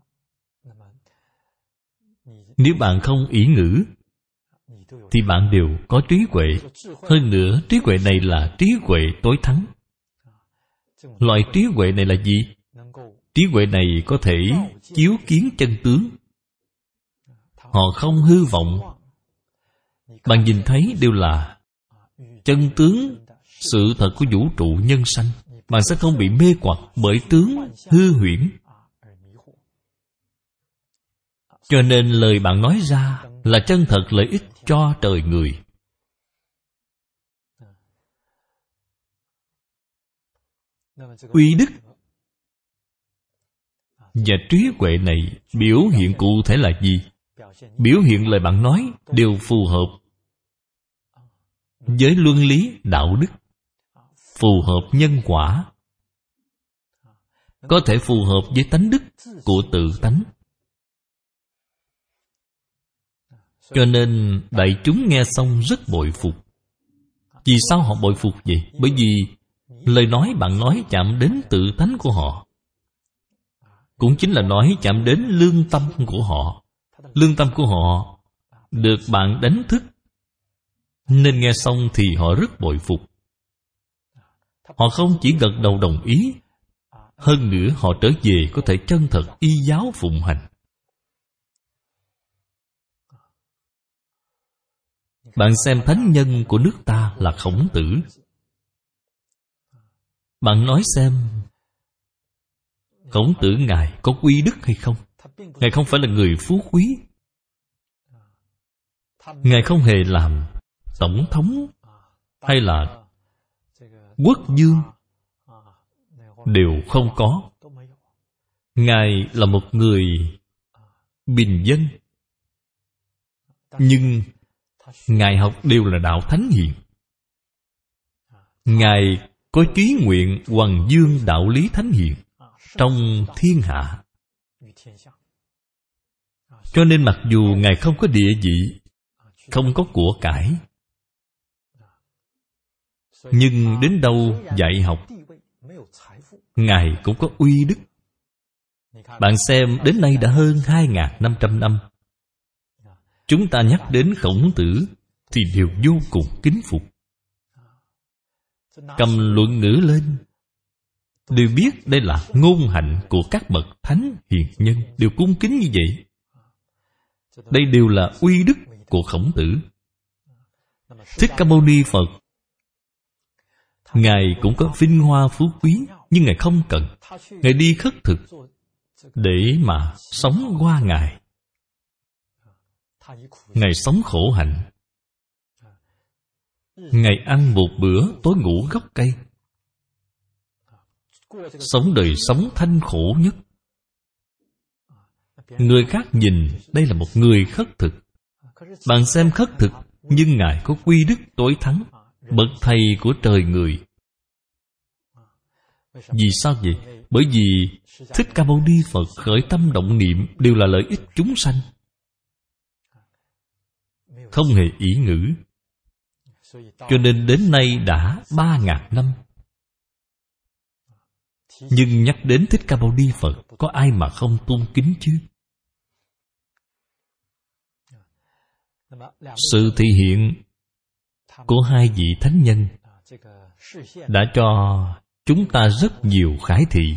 Nếu bạn không ỷ ngữ thì bạn đều có trí huệ. Hơn nữa, trí huệ này là trí huệ tối thắng. Loại trí huệ này là gì? Trí huệ này có thể chiếu kiến chân tướng. Họ không hư vọng. Bạn nhìn thấy đều là chân tướng, sự thật của vũ trụ nhân sanh. Bạn sẽ không bị mê hoặc bởi tướng hư huyễn. Cho nên lời bạn nói ra là chân thật lợi ích cho trời người. Uy đức và trí huệ này biểu hiện cụ thể là gì? Biểu hiện lời bạn nói đều phù hợp với luân lý đạo đức, phù hợp nhân quả, có thể phù hợp với tánh đức của tự tánh. Cho nên đại chúng nghe xong rất bội phục. Vì sao họ bội phục vậy? Bởi vì lời nói bạn nói chạm đến tự tánh của họ, cũng chính là nói chạm đến lương tâm của họ. Lương tâm của họ được bạn đánh thức, nên nghe xong thì họ rất bội phục. Họ không chỉ gật đầu đồng ý, hơn nữa họ trở về có thể chân thật y giáo phụng hành. Bạn xem thánh nhân của nước ta là Khổng Tử. Bạn nói xem, Khổng Tử Ngài có quy đức hay không? Ngài không phải là người phú quý. Ngài không hề làm tổng thống hay là quốc vương, đều không có. Ngài là một người bình dân, nhưng Ngài học đều là đạo thánh hiền. Ngài có chí nguyện hoằng dương đạo lý thánh hiền trong thiên hạ. Cho nên mặc dù Ngài không có địa vị, không có của cải, nhưng đến đâu dạy học Ngài cũng có uy đức. Bạn xem, đến nay đã hơn hai nghìn năm trăm năm, chúng ta nhắc đến Khổng Tử thì đều vô cùng kính phục. Cầm luận ngữ lên, đều biết đây là ngôn hạnh của các bậc thánh hiền nhân, đều cung kính như vậy. Đây đều là uy đức của Khổng Tử. Thích Ca Mâu Ni Phật, Ngài cũng có vinh hoa phú quý, nhưng Ngài không cần. Ngài đi khất thực để mà sống qua ngày. Ngài sống khổ hạnh. Ngài ăn một bữa, tối ngủ gốc cây. Sống đời sống thanh khổ nhất. Người khác nhìn đây là một người khất thực. Bạn xem khất thực, nhưng Ngài có quy đức tối thắng, bậc thầy của trời người. Vì sao vậy? Bởi vì Thích Ca Mâu Ni Phật khởi tâm động niệm đều là lợi ích chúng sanh, không hề ỷ ngữ. Cho nên đến nay đã ba ngàn năm, nhưng nhắc đến Thích Ca Mâu Ni Phật, có ai mà không tôn kính chứ? Sự thị hiện của hai vị thánh nhân đã cho chúng ta rất nhiều khải thị.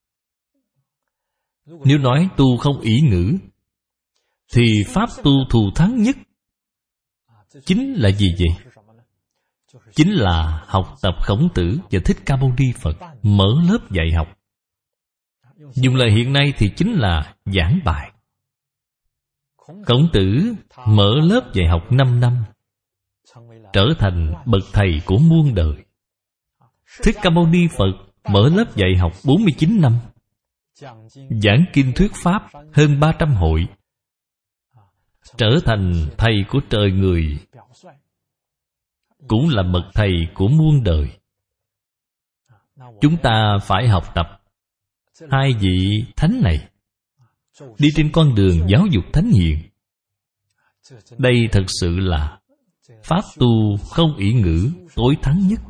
Nếu nói tu không ỷ ngữ, thì pháp tu thù thắng nhất chính là gì vậy? Chính là học tập Khổng Tử và Thích Ca Mâu Ni Phật, mở lớp dạy học. Dùng lời hiện nay thì chính là giảng bài. Khổng Tử mở lớp dạy học năm năm, trở thành bậc thầy của muôn đời. Thích Ca Mâu Ni Phật mở lớp dạy học bốn mươi chín năm, giảng kinh thuyết pháp hơn ba trăm hội, trở thành thầy của trời người, cũng là bậc thầy của muôn đời. Chúng ta phải học tập hai vị thánh này, đi trên con đường giáo dục thánh hiền. Đây thật sự là pháp tu không ỷ ngữ tối thắng nhất.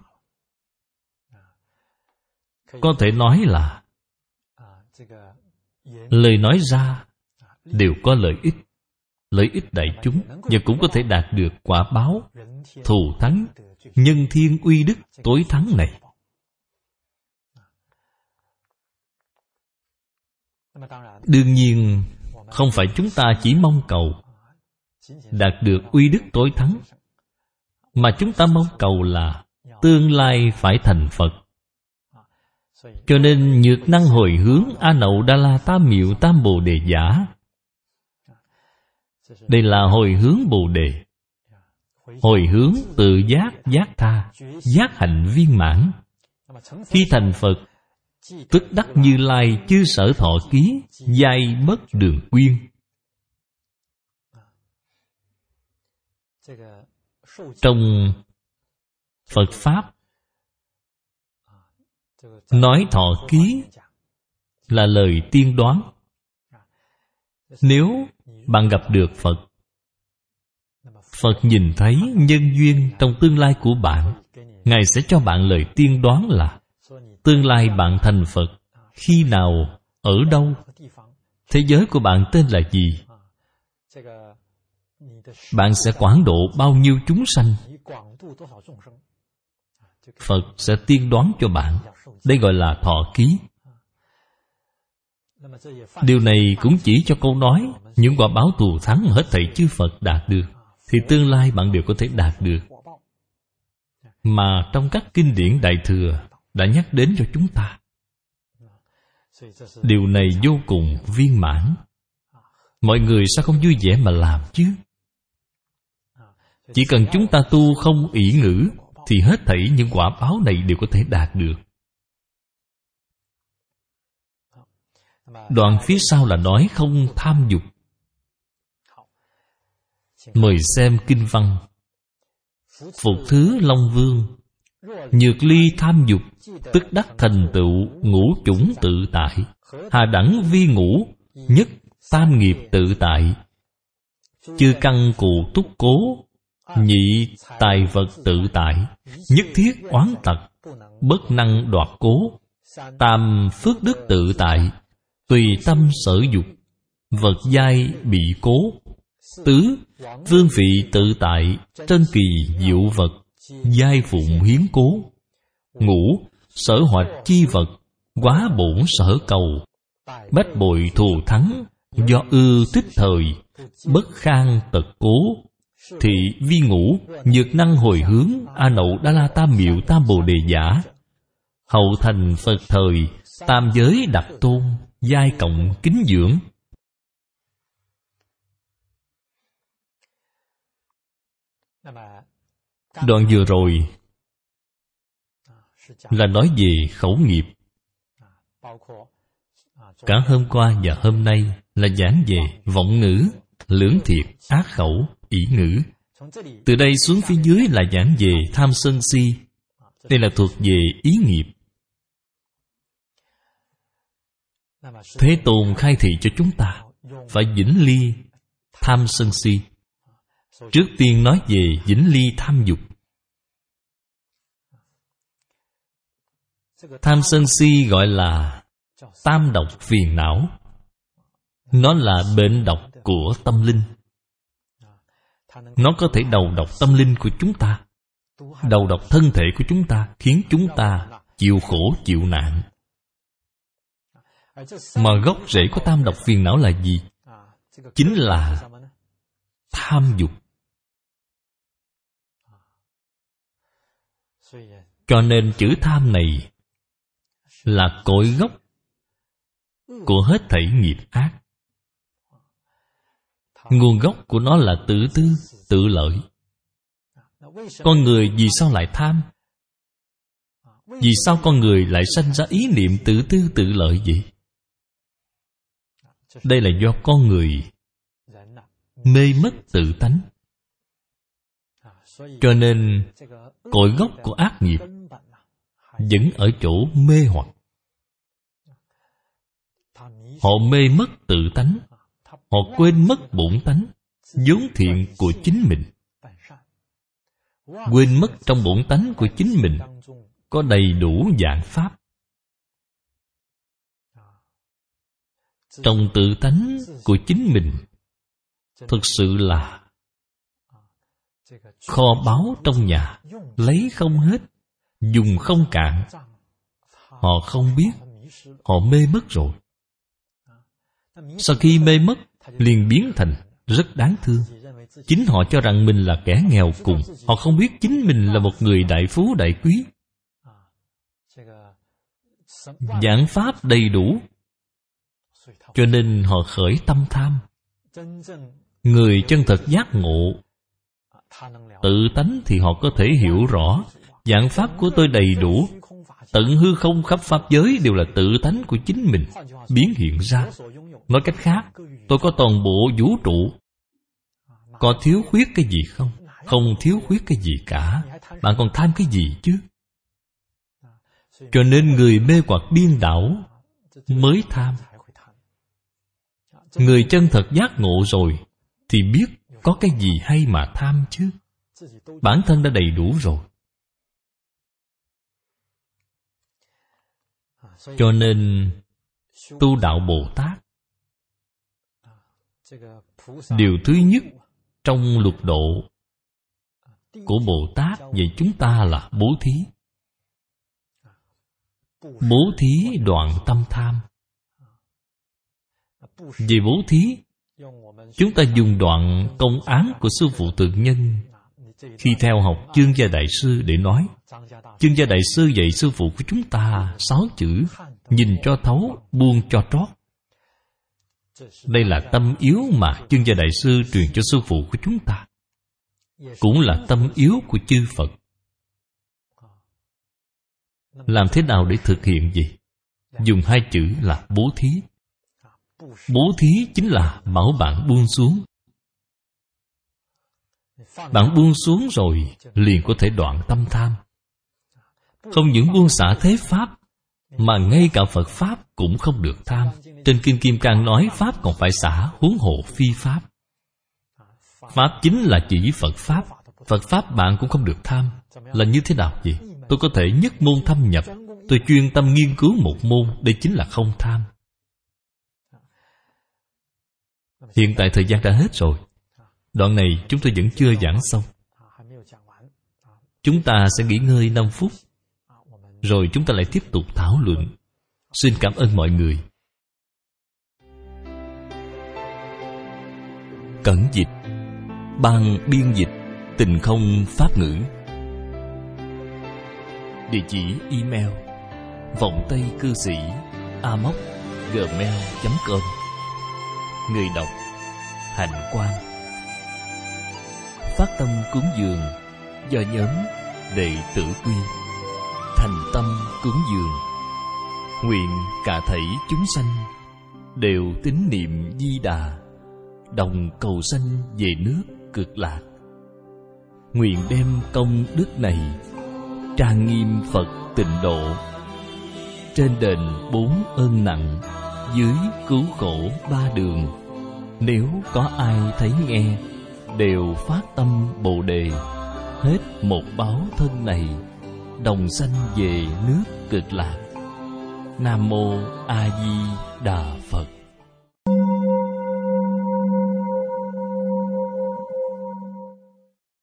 Có thể nói là lời nói ra đều có lợi ích, lợi ích đại chúng, và cũng có thể đạt được quả báo thù thắng, nhân thiên uy đức tối thắng này. Đương nhiên, không phải chúng ta chỉ mong cầu đạt được uy đức tối thắng, mà chúng ta mong cầu là tương lai phải thành Phật. Cho nên nhược năng hồi hướng A Nậu Đa La Tam Miệu Tam Bồ Đề Giả. Đây là hồi hướng Bồ Đề, hồi hướng tự giác giác tha, giác hạnh viên mãn. Khi thành Phật, tức đắc Như Lai chư sở thọ ký, giai bất đường quyên. Trong Phật Pháp, nói thọ ký là lời tiên đoán. Nếu bạn gặp được Phật, Phật nhìn thấy nhân duyên trong tương lai của bạn, Ngài sẽ cho bạn lời tiên đoán là tương lai bạn thành Phật khi nào, ở đâu, thế giới của bạn tên là gì, bạn sẽ quảng độ bao nhiêu chúng sanh. Phật sẽ tiên đoán cho bạn. Đây gọi là thọ ký. Điều này cũng chỉ cho câu nói những quả báo thù thắng hết thảy chư Phật đạt được, thì tương lai bạn đều có thể đạt được. Mà trong các kinh điển Đại Thừa đã nhắc đến cho chúng ta. Điều này vô cùng viên mãn. Mọi người sao không vui vẻ mà làm chứ? Chỉ cần chúng ta tu không ỷ ngữ, thì hết thảy những quả báo này đều có thể đạt được. Đoạn phía sau là nói không tham dục. Mời xem kinh văn. Phục thứ Long Vương, nhược ly tham dục, tức đắc thành tựu ngũ chủng tự tại. Hà đẳng vi ngũ, nhất tam nghiệp tự tại. Chư căn cụ túc cố, nhị tài vật tự tại. Nhất thiết oán tật, bất năng đoạt cố. Tam phước đức tự tại, tùy tâm sở dục. Vật giai bị cố. Tứ vương vị tự tại, trân kỳ diệu vật, giai phụng hiến cố. Ngũ sở hoạch chi vật, quá bổn sở cầu. Bách bội thù thắng, do ư tích thời, bất khang tật cố. Thị vi ngũ, nhược năng hồi hướng A Nậu Đa La Tam Miệu Tam Bồ Đề Giả. Hậu thành Phật thời, tam giới đặc tôn, giai cộng kính dưỡng. Đoạn vừa rồi là nói về khẩu nghiệp. Cả hôm qua và hôm nay là giảng về vọng ngữ, lưỡng thiệt, ác khẩu, ỷ ngữ. Từ đây xuống phía dưới là giảng về tham sân si. Đây là thuộc về ý nghiệp. Thế Tôn khai thị cho chúng ta phải vĩnh ly tham sân si. Trước tiên nói về vĩnh ly tham dục. Tham sân si gọi là tam độc phiền não. Nó là bệnh độc của tâm linh. Nó có thể đầu độc tâm linh của chúng ta, đầu độc thân thể của chúng ta, khiến chúng ta chịu khổ chịu nạn. Mà gốc rễ của tam độc phiền não là gì? Chính là tham dục. Cho nên chữ tham này là cội gốc của hết thảy nghiệp ác. Nguồn gốc của nó là tự tư, tự lợi. Con người vì sao lại tham? Vì sao con người lại sanh ra ý niệm tự tư tự lợi vậy? Đây là do con người mê mất tự tánh. Cho nên cội gốc của ác nghiệp vẫn ở chỗ mê hoặc. Họ mê mất tự tánh. Họ quên mất bổn tánh, vốn thiện của chính mình. Quên mất trong bổn tánh của chính mình có đầy đủ dạng pháp. Trong tự tánh của chính mình thực sự là kho báu trong nhà, lấy không hết, dùng không cạn. Họ không biết, họ mê mất rồi. Sau khi mê mất, liền biến thành rất đáng thương. Chính họ cho rằng mình là kẻ nghèo cùng. Họ không biết chính mình là một người đại phú đại quý. Giảng pháp đầy đủ, cho nên họ khởi tâm tham. Người chân thật giác ngộ, tự tánh thì họ có thể hiểu rõ. Giảng pháp của tôi đầy đủ, tận hư không khắp pháp giới đều là tự tánh của chính mình biến hiện ra. Nói cách khác, tôi có toàn bộ vũ trụ. Có thiếu khuyết cái gì không? Không thiếu khuyết cái gì cả. Bạn còn tham cái gì chứ? Cho nên người mê hoặc điên đảo mới tham. Người chân thật giác ngộ rồi thì biết có cái gì hay mà tham chứ. Bản thân đã đầy đủ rồi. Cho nên tu đạo Bồ Tát, điều thứ nhất trong lục độ của Bồ Tát dạy chúng ta là bố thí. Bố thí đoạn tâm tham. Về bố thí, chúng ta dùng đoạn công án của Sư Phụ Tượng Nhân khi theo học Chương Gia Đại Sư để nói. Chương Gia Đại Sư dạy sư phụ của chúng ta sáu chữ: nhìn cho thấu, buông cho trót. Đây là tâm yếu mà Chương Gia Đại Sư truyền cho sư phụ của chúng ta, cũng là tâm yếu của chư Phật. Làm thế nào để thực hiện gì? Dùng hai chữ là bố thí. Bố thí chính là bảo bạn buông xuống. Bạn buông xuống rồi liền có thể đoạn tâm tham. Không những buông xả thế Pháp, mà ngay cả Phật Pháp cũng không được tham. Trên Kinh Kim Cang nói Pháp còn phải xả, huống hộ phi Pháp. Pháp chính là chỉ Phật Pháp. Phật Pháp bạn cũng không được tham. Là như thế nào vậy? Tôi có thể nhất môn thâm nhập, tôi chuyên tâm nghiên cứu một môn, đây chính là không tham. Hiện tại thời gian đã hết rồi. Đoạn này chúng tôi vẫn chưa giảng xong. Chúng ta sẽ nghỉ ngơi năm phút, rồi chúng ta lại tiếp tục thảo luận. Xin cảm ơn mọi người. Cẩn dịch, ban biên dịch Tình Không Pháp Ngữ. Địa chỉ email vọng tây cư sĩ a m o c gmail chấm com. Người đọc Hạnh Quang. Phát tâm cúng dường do nhóm Đệ Tử Quy. Thành tâm cúng dường, nguyện cả thảy chúng sanh đều tín niệm Di Đà, đồng cầu sanh về nước Cực Lạc. Nguyện đem công đức này trang nghiêm Phật Tịnh Độ, trên đền bốn ơn nặng, dưới cứu khổ ba đường. Nếu có ai thấy nghe, đều phát tâm Bồ Đề, hết một báo thân này, đồng sanh về nước Cực Lạc. Nam Mô A Di Đà Phật.